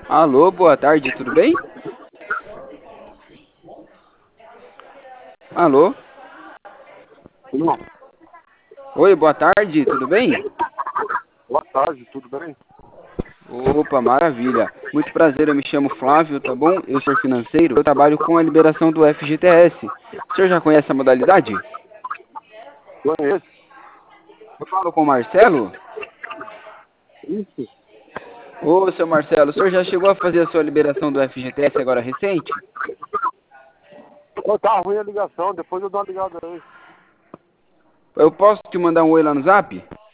Alô, boa tarde, tudo bem? Alô? Não. Oi, boa tarde, tudo bem? Boa tarde, tudo bem? Opa, maravilha. Muito prazer, eu me chamo Flávio, tá bom? Eu sou financeiro, eu trabalho com a liberação do FGTS. O senhor já conhece a modalidade? Conheço. Eu falo com o Marcelo? Isso. Ô, seu Marcelo, o senhor já chegou a fazer a sua liberação do FGTS agora recente? Ô, tá ruim a ligação, depois eu dou uma ligada aí. Eu posso te mandar um oi lá no Zap?